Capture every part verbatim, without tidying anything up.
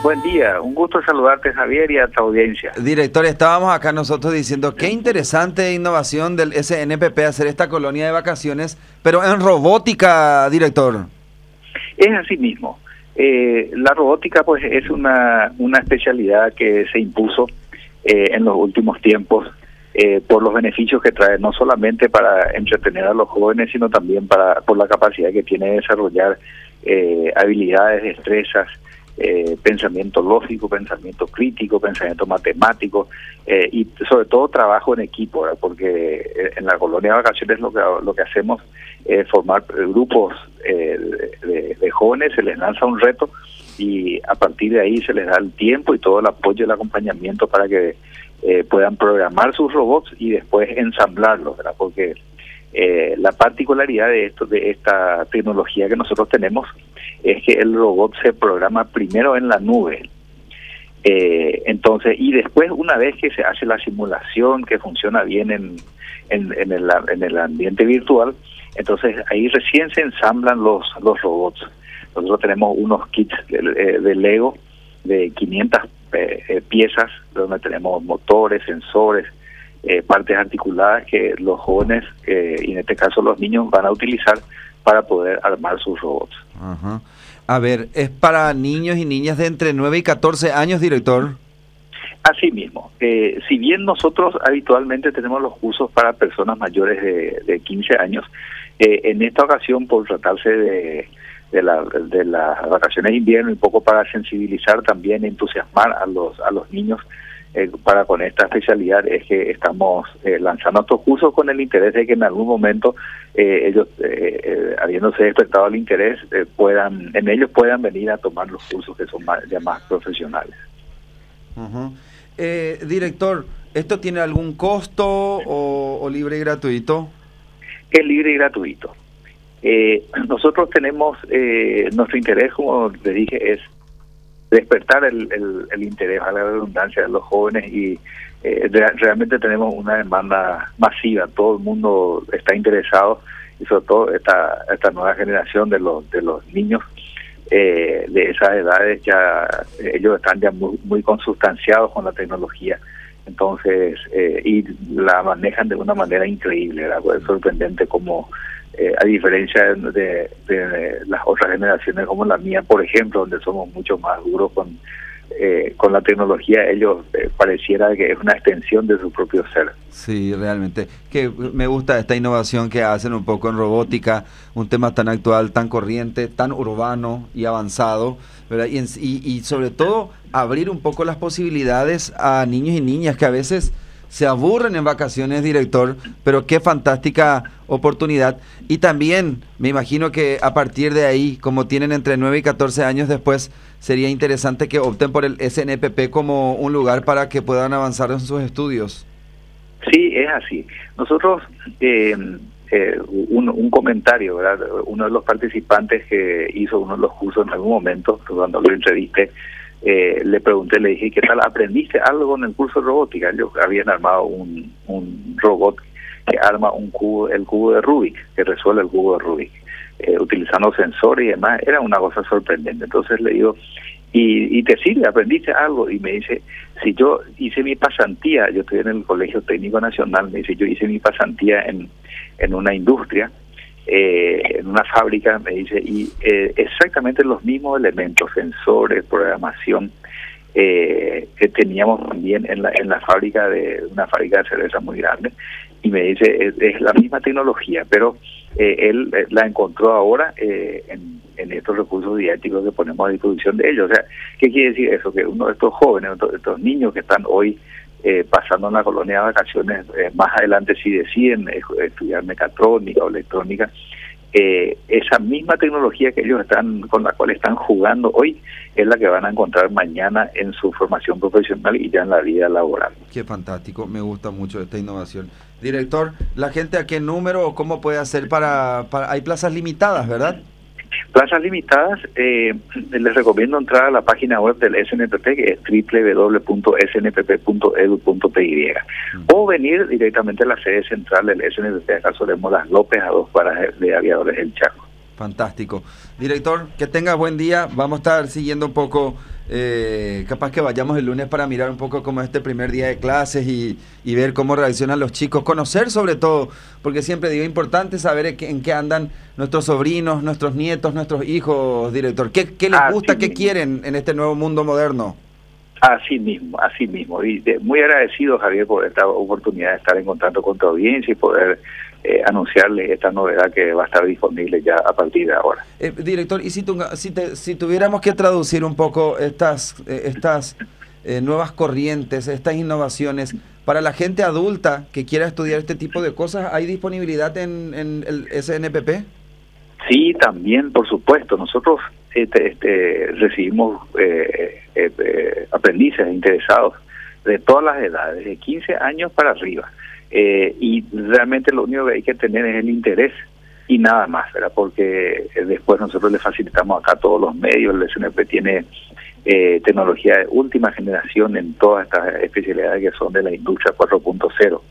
Buen día, un gusto saludarte, Javier, y a tu audiencia. Director, estábamos acá nosotros diciendo qué interesante innovación del S N P P hacer esta colonia de vacaciones, pero en robótica, director. Es así mismo. Eh, la robótica pues es una, una especialidad que se impuso eh, en los últimos tiempos eh, por los beneficios que trae, no solamente para entretener a los jóvenes, sino también para por la capacidad que tiene de desarrollar eh, habilidades, destrezas, Eh, pensamiento lógico, pensamiento crítico, pensamiento matemático eh, y sobre todo trabajo en equipo, ¿verdad? Porque en la colonia de vacaciones lo que lo que hacemos es formar grupos eh, de, de jóvenes, se les lanza un reto y a partir de ahí se les da el tiempo y todo el apoyo y el acompañamiento para que eh, puedan programar sus robots y después ensamblarlos, ¿verdad? Porque eh, la particularidad de esto de esta tecnología que nosotros tenemos es que el robot se programa primero en la nube. Eh, entonces, y después, una vez que se hace la simulación, que funciona bien en, en, en, el, en el ambiente virtual, entonces ahí recién se ensamblan los, los robots. Nosotros tenemos unos kits de, de Lego de quinientas eh, piezas, donde tenemos motores, sensores, eh, partes articuladas que los jóvenes, eh, y en este caso los niños, van a utilizar para poder armar sus robots. Ajá. A ver, ¿es para niños y niñas de entre nueve y catorce años, director? Así mismo. Eh, si bien nosotros habitualmente tenemos los cursos para personas mayores de, de quince años, eh, en esta ocasión, por tratarse de, de, la, de las vacaciones de invierno, y un poco para sensibilizar también, entusiasmar a los, a los niños, Eh, para con esta especialidad, es que estamos eh, lanzando estos cursos con el interés de que en algún momento eh, ellos, eh, eh, habiéndose despertado el interés, eh, puedan en ellos puedan venir a tomar los cursos que son más, ya más profesionales. Uh-huh. eh, director, ¿esto tiene algún costo o, o libre y gratuito? Es libre y gratuito. Eh, nosotros tenemos, eh, nuestro interés, como le dije, es despertar el, el, el interés a la redundancia de los jóvenes y eh, de, realmente tenemos una demanda masiva, todo el mundo está interesado y sobre todo esta esta nueva generación de los de los niños eh, de esas edades ya eh, ellos están ya muy, muy consustanciados con la tecnología, entonces eh, y la manejan de una manera increíble, ¿verdad? Es sorprendente como Eh, a diferencia de, de, de las otras generaciones como la mía, por ejemplo, donde somos mucho más duros con eh, con la tecnología, ellos eh, pareciera que es una extensión de su propio ser. Sí, realmente. Que me gusta esta innovación que hacen un poco en robótica, un tema tan actual, tan corriente, tan urbano y avanzado, ¿verdad? Y, en, y, y sobre todo abrir un poco las posibilidades a niños y niñas que a veces se aburren en vacaciones, director, pero qué fantástica oportunidad. Y también me imagino que a partir de ahí, como tienen entre nueve y catorce años después, sería interesante que opten por el S N P P como un lugar para que puedan avanzar en sus estudios. Sí, es así. Nosotros, eh, eh, un, un comentario, ¿verdad? Uno de los participantes que hizo uno de los cursos en algún momento, cuando lo entrevisté, Eh, le pregunté, le dije, ¿qué tal? ¿Aprendiste algo en el curso de robótica? Ellos habían armado un, un robot que arma un cubo, el cubo de Rubik, que resuelve el cubo de Rubik, eh, utilizando sensores y demás. Era una cosa sorprendente. Entonces le digo, ¿y, y te sirve? ¿Aprendiste algo? Y me dice, si yo hice mi pasantía, yo estoy en el Colegio Técnico Nacional, me dice, yo hice mi pasantía en, en una industria, Eh, en una fábrica, me dice, y eh, exactamente los mismos elementos, sensores, programación, eh, que teníamos también en la en la fábrica de una fábrica de cerveza muy grande, y me dice, es, es la misma tecnología, pero eh, él eh, la encontró ahora eh, en, en estos recursos didácticos que ponemos a disposición de ellos. O sea, ¿qué quiere decir eso? Que uno de estos jóvenes, estos, estos niños que están hoy Eh, pasando en la colonia de vacaciones, eh, más adelante si deciden eh, estudiar mecatrónica o electrónica, eh, esa misma tecnología que ellos están con la cual están jugando hoy es la que van a encontrar mañana en su formación profesional y ya en la vida laboral. Qué fantástico, me gusta mucho esta innovación. Director, ¿la gente a qué número o cómo puede hacer para, para... Hay plazas limitadas, ¿verdad? Plazas limitadas, eh, les recomiendo entrar a la página web del S N P P, que es doble u doble u doble u punto s n p p punto e d u punto p y, mm. o venir directamente a la sede central del S N P P. Acá solemos Las López, a dos cuadras de Aviadores del Chaco. Fantástico. Director, que tengas buen día. Vamos a estar siguiendo un poco, eh, capaz que vayamos el lunes para mirar un poco cómo es este primer día de clases y, y ver cómo reaccionan los chicos, conocer sobre todo, porque siempre digo, importante saber en qué, en qué andan nuestros sobrinos, nuestros nietos, nuestros hijos, director. ¿Qué, qué les Así gusta, qué mismo. quieren en este nuevo mundo moderno? Así mismo, así mismo. Y de, muy agradecido, Javier, por esta oportunidad de estar en contacto con tu audiencia y poder eh, anunciarle esta novedad que va a estar disponible ya a partir de ahora. Eh, director, y si, tu, si, te, si tuviéramos que traducir un poco estas, eh, estas eh, nuevas corrientes, estas innovaciones, para la gente adulta que quiera estudiar este tipo de cosas, ¿hay disponibilidad en, en el S N P P? Sí, también, por supuesto. Nosotros este, este, recibimos eh, eh, eh, aprendices interesados de todas las edades, de quince años para arriba. Eh, y realmente lo único que hay que tener es el interés y nada más, ¿verdad? Porque eh, después nosotros le facilitamos acá todos los medios. El S N P tiene eh, tecnología de última generación en todas estas especialidades que son de la industria cuatro punto cero.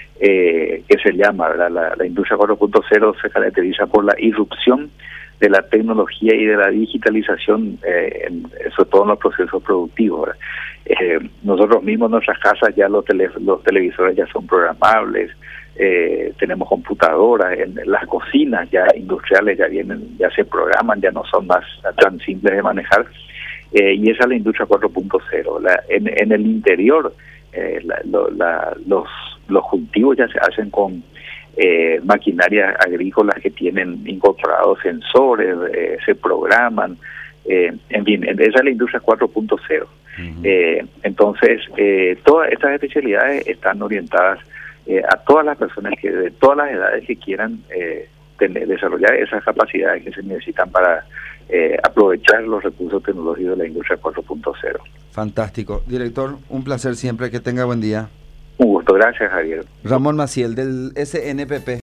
Eh, que se llama, ¿verdad? La, la industria cuatro punto cero se caracteriza por la irrupción de la tecnología y de la digitalización, eh, en, sobre todo en los procesos productivos. Eh, nosotros mismos en nuestras casas ya los, tele, los televisores ya son programables, eh, tenemos computadoras, en las cocinas ya industriales ya vienen, ya se programan, ya no son más tan simples de manejar, eh, y esa es la industria cuatro punto cero. La, en, en el interior, eh, la, lo, la, los los cultivos ya se hacen con eh, maquinarias agrícolas que tienen incorporados sensores, eh, se programan, eh, en fin, esa es la industria cuatro punto cero. Uh-huh. eh, entonces, eh, todas estas especialidades están orientadas eh, a todas las personas que de todas las edades que quieran eh, tener, desarrollar esas capacidades que se necesitan para eh, aprovechar los recursos tecnológicos de la industria cuatro punto cero. Fantástico. Director, un placer siempre, que tenga buen día. Un gusto, gracias, Javier. Ramón Maciel, del S N P P.